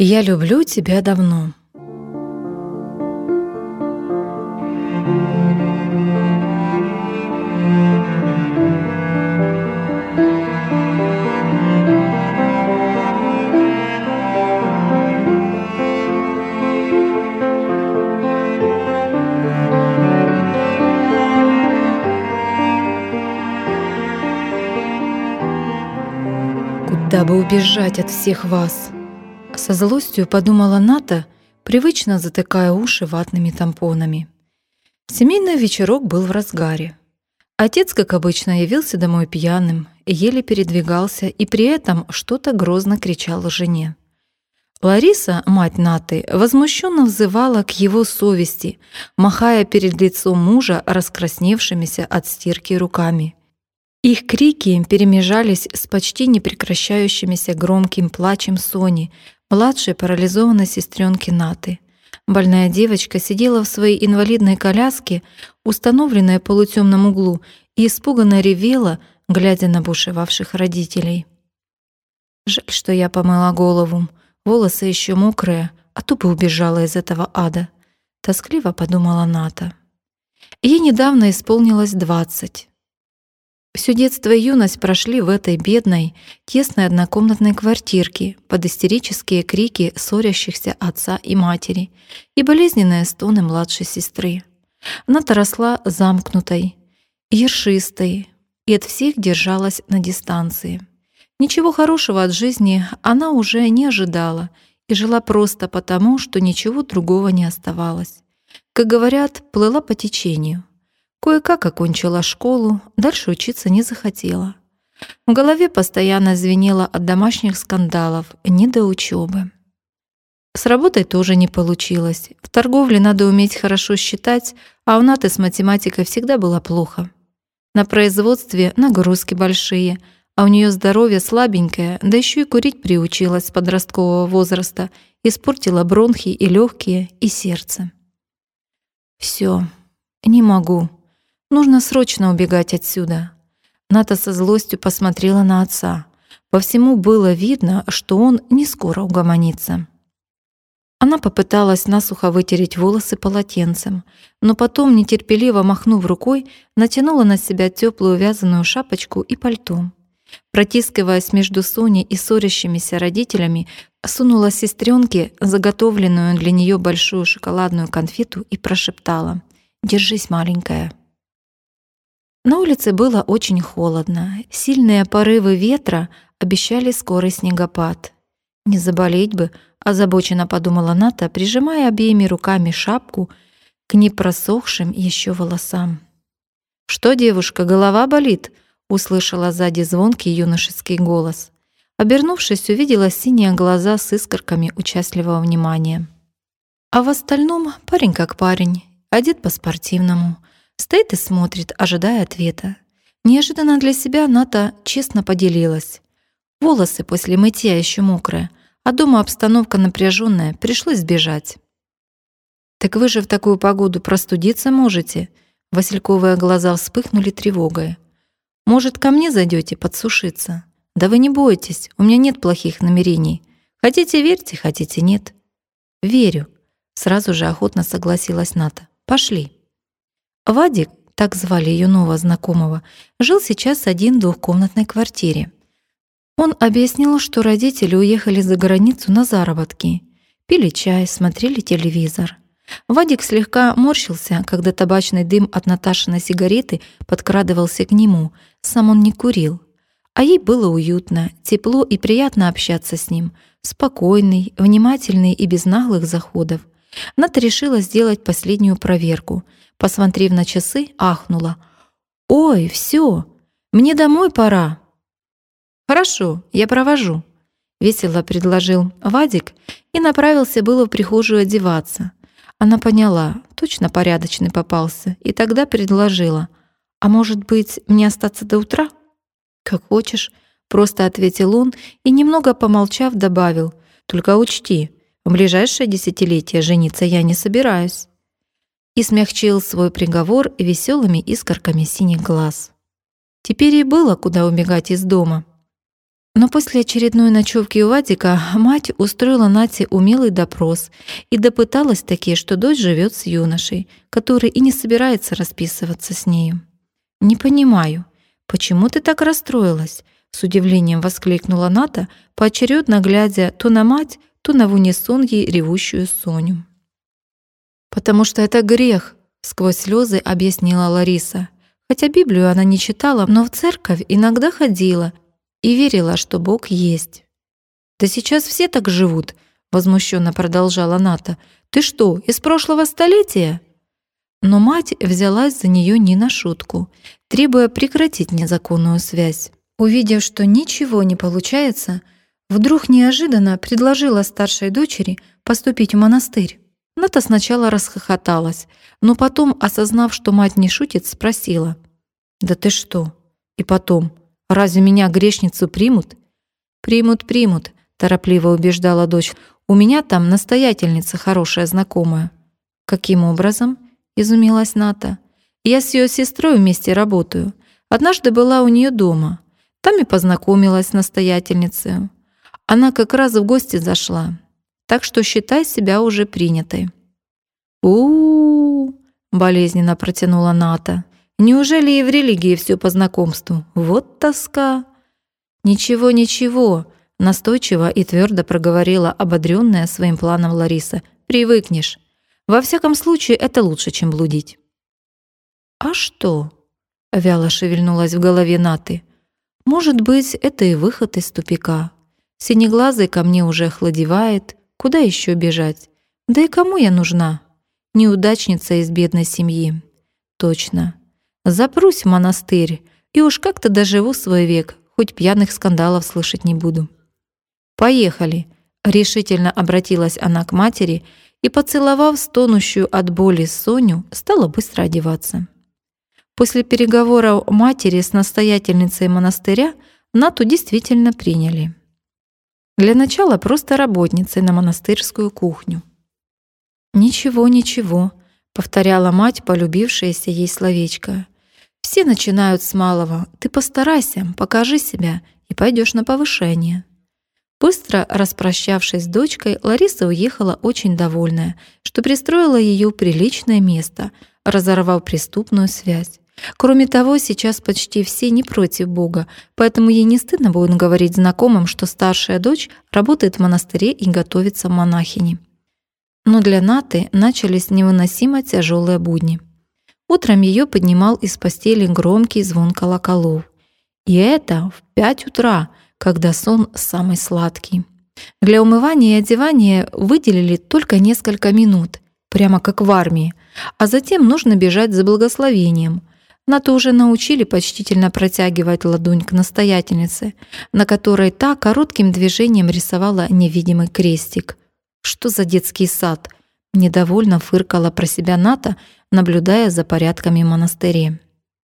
Я люблю тебя давно. Куда бы убежать от всех вас? Со злостью подумала Ната, привычно затыкая уши ватными тампонами. Семейный вечерок был в разгаре. Отец, как обычно, явился домой пьяным, еле передвигался и при этом что-то грозно кричал жене. Лариса, мать Наты, возмущенно взывала к его совести, махая перед лицом мужа раскрасневшимися от стирки руками. Их крики перемежались с почти непрекращающимися громким плачем Сони, младшей парализованной сестренки Наты. Больная девочка сидела в своей инвалидной коляске, установленной в полутемном углу, и испуганно ревела, глядя на бушевавших родителей. «Жаль, что я помыла голову, волосы еще мокрые, а то бы убежала из этого ада», — тоскливо подумала Ната. Ей недавно исполнилось 20. Всё детство и юность прошли в этой бедной, тесной однокомнатной квартирке под истерические крики ссорящихся отца и матери и болезненные стоны младшей сестры. Ната росла замкнутой, ершистой и от всех держалась на дистанции. Ничего хорошего от жизни она уже не ожидала и жила просто потому, что ничего другого не оставалось. Как говорят, плыла по течению. Кое-как окончила школу, дальше учиться не захотела. В голове постоянно звенело от домашних скандалов, не до учебы. С работой тоже не получилось. В торговле надо уметь хорошо считать, а у Наты с математикой всегда было плохо. На производстве нагрузки большие, а у нее здоровье слабенькое, да еще и курить приучилась с подросткового возраста, испортила бронхи и легкие, и сердце. Все, не могу. Нужно срочно убегать отсюда. Ната со злостью посмотрела на отца. По всему было видно, что он не скоро угомонится. Она попыталась насухо вытереть волосы полотенцем, но потом, нетерпеливо махнув рукой, натянула на себя теплую вязаную шапочку и пальто. Протискиваясь между Соней и ссорящимися родителями, сунула сестренке заготовленную для нее большую шоколадную конфету и прошептала: «Держись, маленькая». На улице было очень холодно. Сильные порывы ветра обещали скорый снегопад. «Не заболеть бы», — озабоченно подумала Ната, прижимая обеими руками шапку к непросохшим еще волосам. «Что, девушка, голова болит?» — услышала сзади звонкий юношеский голос. Обернувшись, увидела синие глаза с искорками участливого внимания. А в остальном парень как парень, одет по-спортивному. Стоит и смотрит, ожидая ответа. Неожиданно для себя Ната честно поделилась. Волосы после мытья еще мокрые, а дома обстановка напряженная, пришлось сбежать. «Так вы же в такую погоду простудиться можете?» Васильковые глаза вспыхнули тревогой. «Может, ко мне зайдете подсушиться? Да вы не бойтесь, у меня нет плохих намерений. Хотите — верьте, хотите — нет». «Верю», — сразу же охотно согласилась Ната. «Пошли». Вадик, так звали ее нового знакомого, жил сейчас один в двухкомнатной квартире. Он объяснил, что родители уехали за границу на заработки, пили чай, смотрели телевизор. Вадик слегка морщился, когда табачный дым от Наташиной сигареты подкрадывался к нему, сам он не курил. А ей было уютно, тепло и приятно общаться с ним, спокойный, внимательный и без наглых заходов. Ната решила сделать последнюю проверку. Посмотрев на часы, ахнула. «Ой, все, мне домой пора». «Хорошо, я провожу», — весело предложил Вадик и направился было в прихожую одеваться. Она поняла, точно порядочный попался, и тогда предложила: «А может быть, мне остаться до утра?» «Как хочешь», — просто ответил он и, немного помолчав, добавил: «Только учти, в ближайшее десятилетие жениться я не собираюсь». И смягчил свой приговор веселыми искорками синих глаз. Теперь ей было куда убегать из дома. Но после очередной ночевки у Вадика мать устроила Нате умелый допрос и допыталась таки, что дочь живет с юношей, который и не собирается расписываться с нею. «Не понимаю, почему ты так расстроилась?» — с удивлением воскликнула Ната, поочередно глядя то на мать, то на в унисон ей ревущую Соню. «Потому что это грех», — сквозь слезы объяснила Лариса. Хотя Библию она не читала, но в церковь иногда ходила и верила, что Бог есть. «Да сейчас все так живут», — возмущенно продолжала Ната. «Ты что, из прошлого столетия?» Но мать взялась за нее не на шутку, требуя прекратить незаконную связь. Увидев, что ничего не получается, вдруг неожиданно предложила старшей дочери поступить в монастырь. Ната сначала расхохоталась, но потом, осознав, что мать не шутит, спросила: «Да ты что? И потом, разве меня, грешницу, примут?» «Примут», — торопливо убеждала дочь. «У меня там настоятельница хорошая знакомая». «Каким образом?» — изумилась Ната. «Я с ее сестрой вместе работаю. Однажды была у нее дома. Там и познакомилась с настоятельницей. Она как раз в гости зашла. Так что считай себя уже принятой». «У-у-у!» — болезненно протянула Ната. «Неужели и в религии все по знакомству? Вот тоска!» «Ничего», — настойчиво и твердо проговорила ободренная своим планом Лариса. «Привыкнешь. Во всяком случае, это лучше, чем блудить». «А что?» — вяло шевельнулась в голове Наты. «Может быть, это и выход из тупика. Синеглазый ко мне уже охладевает. Куда еще бежать? Да и кому я нужна? Неудачница из бедной семьи. Точно. Запрусь в монастырь, и уж как-то доживу свой век, хоть пьяных скандалов слышать не буду». «Поехали», — решительно обратилась она к матери и, поцеловав стонущую от боли Соню, стала быстро одеваться. После переговоров матери с настоятельницей монастыря Нату действительно приняли. Для начала просто работницей на монастырскую кухню. «Ничего», — повторяла мать полюбившееся ей словечко. «Все начинают с малого. Ты постарайся, покажи себя, и пойдешь на повышение». Быстро распрощавшись с дочкой, Лариса уехала очень довольная, что пристроила ее в приличное место, разорвав преступную связь. Кроме того, сейчас почти все не против Бога, поэтому ей не стыдно будет говорить знакомым, что старшая дочь работает в монастыре и готовится в монахини. Но для Наты начались невыносимо тяжелые будни. Утром ее поднимал из постели громкий звон колоколов. И это в 5 утра, когда сон самый сладкий. Для умывания и одевания выделили только несколько минут, прямо как в армии, а затем нужно бежать за благословением. Нату уже научили почтительно протягивать ладонь к настоятельнице, на которой та коротким движением рисовала невидимый крестик. «Что за детский сад?» — недовольно фыркала про себя Ната, наблюдая за порядками в монастыре.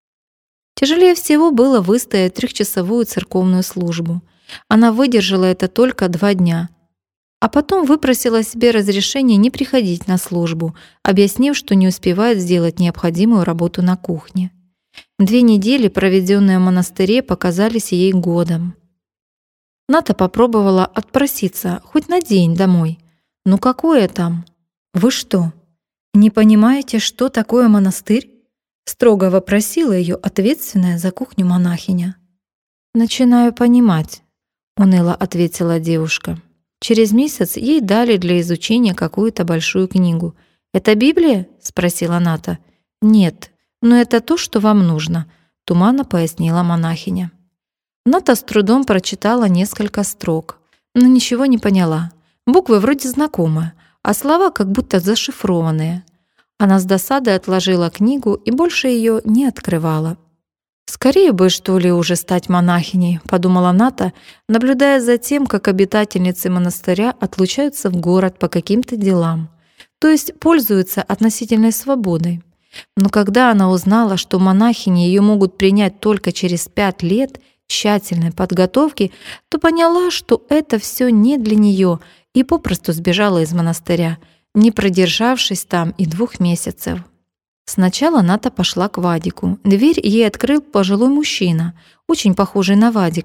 Тяжелее всего было выстоять 3-часовую церковную службу. Она выдержала это только 2 дня, а потом выпросила себе разрешение не приходить на службу, объяснив, что не успевает сделать необходимую работу на кухне. 2 недели, проведенные в монастыре, показались ей годом. Ната попробовала отпроситься хоть на день домой. «Ну какое там? Вы что, не понимаете, что такое монастырь?» Строго вопросила ее ответственная за кухню монахиня. «Начинаю понимать», — уныло ответила девушка. Через месяц ей дали для изучения какую-то большую книгу. «Это Библия?» — спросила Ната. «Нет, но это то, что вам нужно», — туманно пояснила монахиня. Ната с трудом прочитала несколько строк, но ничего не поняла. Буквы вроде знакомые, а слова как будто зашифрованные. Она с досадой отложила книгу и больше ее не открывала. «Скорее бы, что ли, уже стать монахиней», — подумала Ната, наблюдая за тем, как обитательницы монастыря отлучаются в город по каким-то делам, то есть пользуются относительной свободой. Но когда она узнала, что монахини ее могут принять только через 5 лет тщательной подготовки, то поняла, что это все не для нее, и попросту сбежала из монастыря, не продержавшись там и 2 месяцев. Сначала Ната пошла к Вадику. Дверь ей открыл пожилой мужчина, очень похожий на Вадика.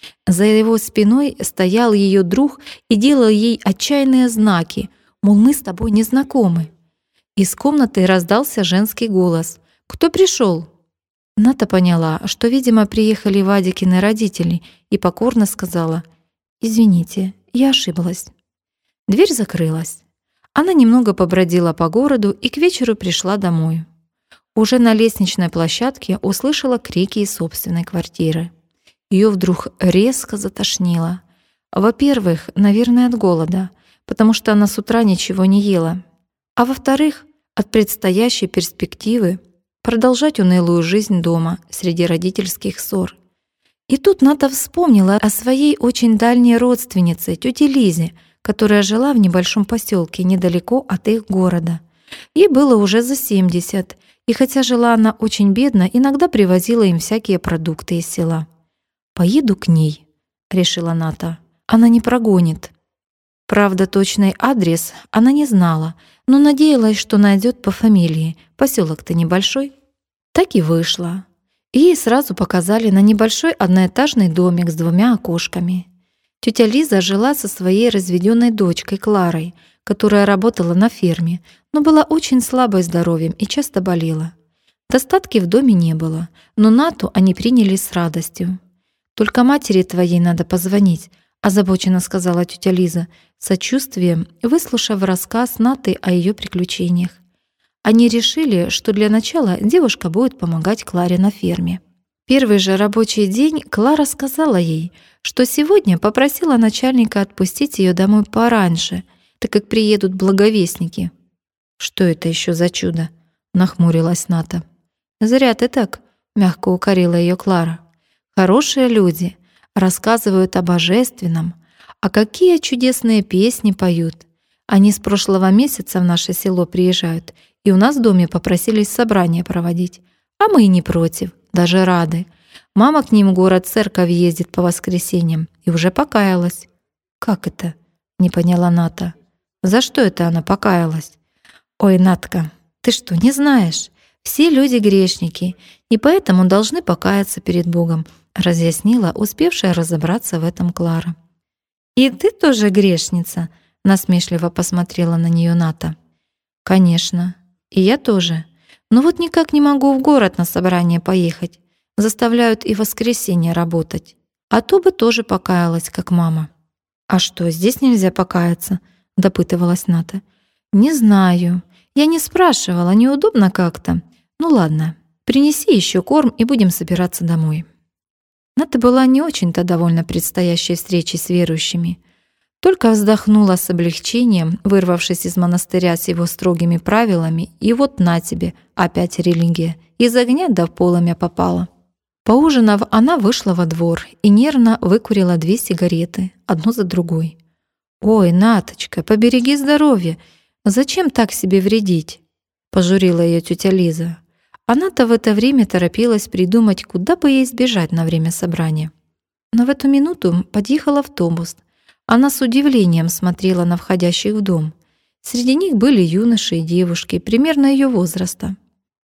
За его спиной стоял ее друг и делал ей отчаянные знаки, мол, мы с тобой не знакомы. Из комнаты раздался женский голос. «Кто пришел?» Ната поняла, что, видимо, приехали Вадикины родители, и покорно сказала: «Извините, я ошиблась». Дверь закрылась. Она немного побродила по городу и к вечеру пришла домой. Уже на лестничной площадке услышала крики из собственной квартиры. Ее вдруг резко затошнило. Во-первых, наверное, от голода, потому что она с утра ничего не ела. А во-вторых, от предстоящей перспективы продолжать унылую жизнь дома среди родительских ссор. И тут Ната вспомнила о своей очень дальней родственнице, тете Лизе, которая жила в небольшом поселке недалеко от их города. Ей было уже за 70, и хотя жила она очень бедно, иногда привозила им всякие продукты из села. «Поеду к ней», — решила Ната. «Она не прогонит». Правда, точный адрес она не знала, но надеялась, что найдет по фамилии. Поселок-то небольшой. Так и вышло. И ей сразу показали на небольшой одноэтажный домик с 2 окошками. Тетя Лиза жила со своей разведенной дочкой Кларой, которая работала на ферме, но была очень слабой здоровьем и часто болела. Достатки в доме не было, но Нату они приняли с радостью. «Только матери твоей надо позвонить», — озабоченно сказала тетя Лиза, сочувствием выслушав рассказ Наты о ее приключениях. Они решили, что для начала девушка будет помогать Кларе на ферме. Первый же рабочий день Клара сказала ей, что сегодня попросила начальника отпустить ее домой пораньше, так как приедут благовестники. «Что это еще за чудо?» — нахмурилась Ната. «Зря ты так», — мягко укорила ее Клара. «Хорошие люди рассказывают о божественном, а какие чудесные песни поют. Они с прошлого месяца в наше село приезжают, и у нас в доме попросились собрание проводить. А мы и не против, даже рады. Мама к ним в город-церковь ездит по воскресеньям и уже покаялась». «Как это?» — не поняла Ната. «За что это она покаялась?» «Ой, Натка, ты что, не знаешь? Все люди грешники, и поэтому должны покаяться перед Богом», — разъяснила успевшая разобраться в этом Клара. «И ты тоже грешница?» — насмешливо посмотрела на нее Ната. «Конечно, и я тоже. Но вот никак не могу в город на собрание поехать. Заставляют и в воскресенье работать. А то бы тоже покаялась, как мама». «А что, здесь нельзя покаяться?» — допытывалась Ната. «Не знаю. Я не спрашивала, неудобно как-то. Ну ладно, принеси еще корм и будем собираться домой». Ната была не очень-то довольна предстоящей встречей с верующими. Только вздохнула с облегчением, вырвавшись из монастыря с его строгими правилами, и вот на тебе, опять религия, из огня до полымя попала. Поужинав, она вышла во двор и нервно выкурила 2 сигареты, одну за другой. «Ой, Наточка, побереги здоровье! Зачем так себе вредить?» — пожурила ее тетя Лиза. Она-то в это время торопилась придумать, куда бы ей сбежать на время собрания. Но в эту минуту подъехал автобус. Она с удивлением смотрела на входящих в дом. Среди них были юноши и девушки, примерно ее возраста.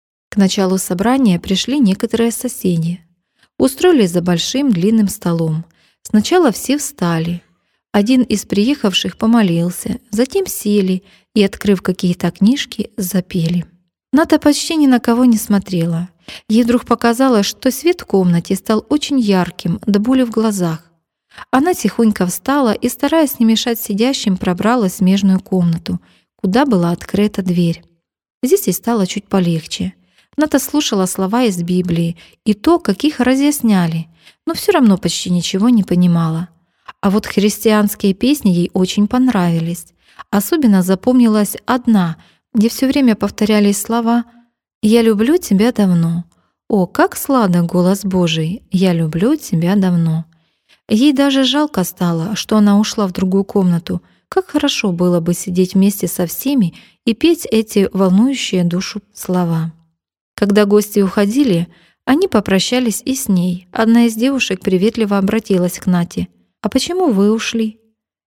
К началу собрания пришли некоторые соседи. Устроились за большим длинным столом. Сначала все встали. Один из приехавших помолился, затем сели и, открыв какие-то книжки, запели. Ната почти ни на кого не смотрела. Ей вдруг показалось, что свет в комнате стал очень ярким, до боли в глазах. Она тихонько встала и, стараясь не мешать сидящим, пробралась в смежную комнату, куда была открыта дверь. Здесь ей стало чуть полегче. Ната слушала слова из Библии и то, как их разъясняли, но все равно почти ничего не понимала. А вот христианские песни ей очень понравились. Особенно запомнилась одна, где все время повторялись слова «Я люблю тебя давно». «О, как сладок голос Божий! Я люблю тебя давно». Ей даже жалко стало, что она ушла в другую комнату. Как хорошо было бы сидеть вместе со всеми и петь эти волнующие душу слова. Когда гости уходили, они попрощались и с ней. Одна из девушек приветливо обратилась к Нате. «А почему вы ушли?»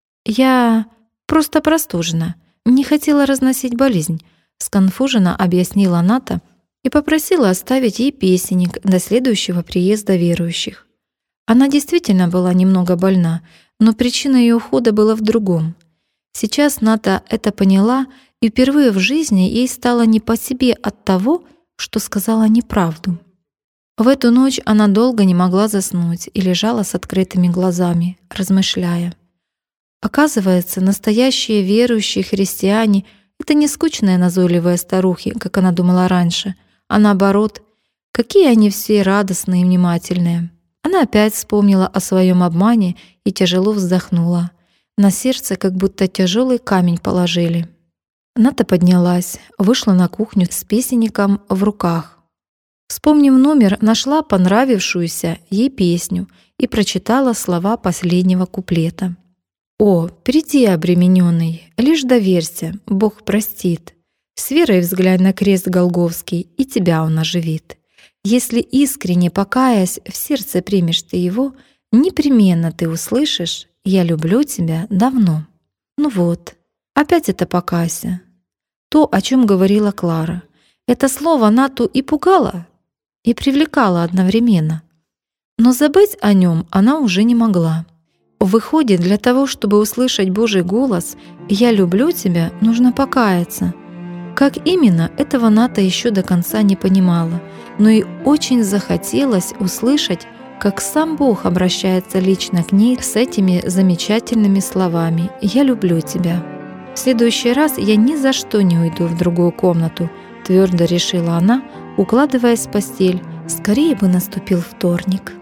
«Я просто простужена. Не хотела разносить болезнь», — сконфуженно объяснила Ната и попросила оставить ей песенник до следующего приезда верующих. Она действительно была немного больна, но причина ее ухода была в другом. Сейчас Ната это поняла, и впервые в жизни ей стало не по себе от того, что сказала неправду. В эту ночь она долго не могла заснуть и лежала с открытыми глазами, размышляя. Оказывается, настоящие верующие христиане — это не скучные назойливые старухи, как она думала раньше, а наоборот, какие они все радостные и внимательные. Она опять вспомнила о своем обмане и тяжело вздохнула. На сердце как будто тяжелый камень положили. Ната поднялась, вышла на кухню с песенником в руках. Вспомнив номер, нашла понравившуюся ей песню и прочитала слова последнего куплета. «О, приди, обремененный, лишь доверься, Бог простит. С верой взглянь на крест Голгофский, и тебя Он оживит. Если искренне покаясь, в сердце примешь ты его, непременно ты услышишь: я люблю тебя давно». Ну вот, опять это «покайся». То, о чем говорила Клара. Это слово Нату и пугало, и привлекало одновременно. Но забыть о нем она уже не могла. Выходит, для того, чтобы услышать Божий голос «Я люблю тебя», нужно покаяться. Как именно, этого Ната еще до конца не понимала, но и очень захотелось услышать, как сам Бог обращается лично к ней с этими замечательными словами «Я люблю тебя». «В следующий раз я ни за что не уйду в другую комнату», — твердо решила она, укладываясь в постель. Скорее бы наступил вторник.